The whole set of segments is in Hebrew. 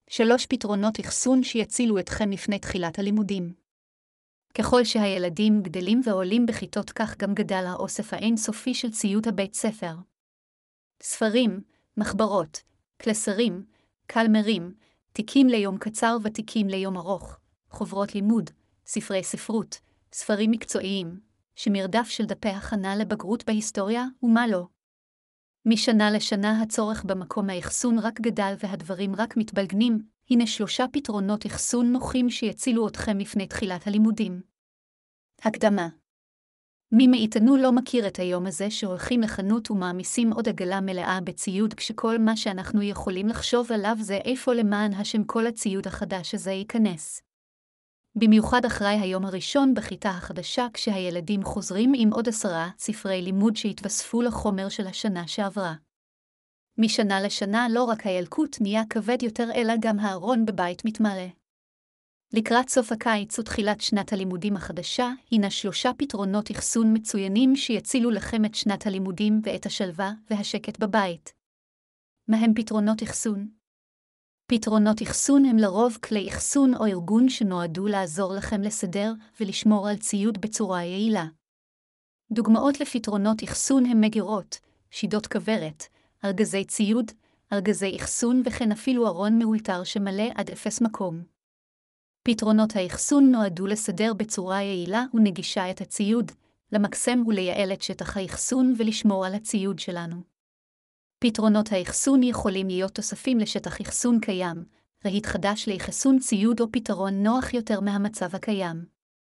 3 פתרונות אחסון שיצילו אתכם לפני תחילת הלימודים. ככל שהילדים גדלים ועולים בכיתות, כך גם גדל האוסף האינסופי של ציוד הבית ספר. ספרים, מחברות, קלסרים, קלמרים, תיקים ליום קצר ותיקים ליום ארוך, חוברות לימוד, ספרי ספרות, ספרים מקצועיים, שמרדף של דפי הכנה לבגרות בהיסטוריה ומה לא. משנה לשנה הצורך במקום האחסון רק גדל והדברים רק מתבלגנים. הנה 3 פתרונות אחסון נוחים שיצילו אתכם לפני תחילת הלימודים. הקדמה. מי מאיתנו לא מכיר את היום הזה שהולכים לחנות ומעמיסים עוד עגלה מלאה בציוד, כשכל מה שאנחנו יכולים לחשוב עליו זה איפה למען השם כל הציוד החדש הזה ייכנס. במיוחד אחרי היום הראשון בכיתה החדשה, כשהילדים חוזרים עם עוד 10 ספרי לימוד שהתווספו לחומר של השנה שעברה. משנה לשנה לא רק הילקוט נהיה כבד יותר, אלא גם הארון בבית מתמלא. לקראת סוף הקיץ ותחילת שנת הלימודים החדשה, הנה 3 פתרונות אחסון מצוינים שיצילו לכם את שנת הלימודים ואת השלווה והשקט בבית. מהם פתרונות אחסון? פתרונות אחסון הם לרוב כלי אחסון או ארגון שנועדו לעזור לכם לסדר ולשמור על ציוד בצורה יעילה. דוגמאות לפתרונות אחסון הם מגירות, שידות כוורת, ארגזי ציוד, ארגזי אחסון וכן אפילו ארון מאולתר שמלא עד 0 מקום. פתרונות האחסון נועדו לסדר בצורה יעילה ונגישה את הציוד, למקסם ולייעל את שטח האחסון ולשמור על הציוד שלנו. פתרונות האחסון יכולים להיות תוספים לשטח אחסון קיים, רהיט חדש לאחסון ציוד או פתרון נוח יותר מהמצב הקיים.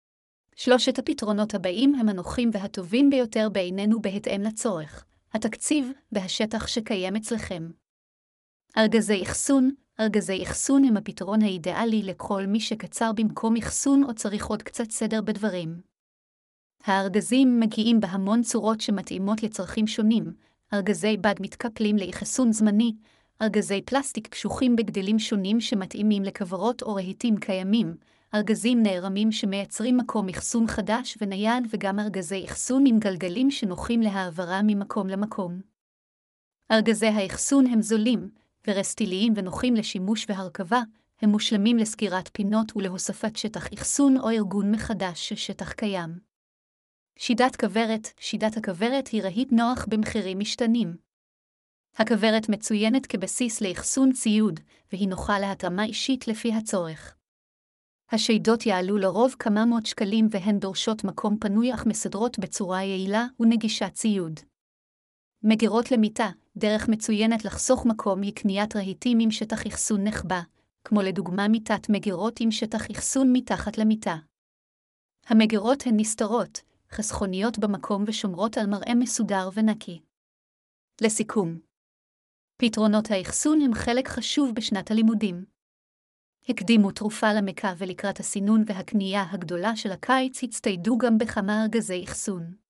3 הפתרונות הבאים הם הנוחים והטובים ביותר בעינינו בהתאם לצורך, התקציב והשטח שקיים אצלכם. ארגזי אחסון. ארגזי אחסון הם הפתרון האידיאלי לכל מי שקצר במקום אחסון או צריך עוד קצת סדר בדברים. הארגזים מגיעים בהמון צורות שמתאימות לצרכים שונים, ארגזי בד מתקפלים לאחסון זמני, ארגזי פלסטיק קשוחים בגדלים שונים שמתאימים לכוורות או רהיטים קיימים, ארגזים נערמים שמייצרים מקום אחסון חדש ונייד, וגם ארגזי אחסון עם גלגלים שנוחים להעברה ממקום למקום. ארגזי האחסון הם זולים, ורסטיליים ונוחים לשימוש והרכבה, הם מושלמים לסגירת פינות ולהוספת שטח אחסון או ארגון מחדש של שטח קיים. שידת כוורת. שידת הכוורת היא רהיט נוח במחירים משתנים. הכוורת מצוינת כבסיס לאחסון ציוד, והיא נוחה להתאמה אישית לפי הצורך. השידות יעלו לרוב כמה מאות שקלים והן דורשות מקום פנוי אך מסדרות בצורה יעילה ונגישת ציוד. מגירות למיטה. דרך מצוינת לחסוך מקום היא קניית רהיטים עם שטח אחסון נחבא, כמו לדוגמה מיטת מגירות עם שטח אחסון מתחת למיטה. המגירות הן נסתרות, חסכוניות במקום ושומרות על מראה מסודר ונקי. לסיכום, פתרונות האחסון הם חלק חשוב בשנת הלימודים. הקדימו תרופה למכה, ולקראת הסינון והקנייה הגדולה של הקיץ הצטיידו גם בכמה ארגזי אחסון.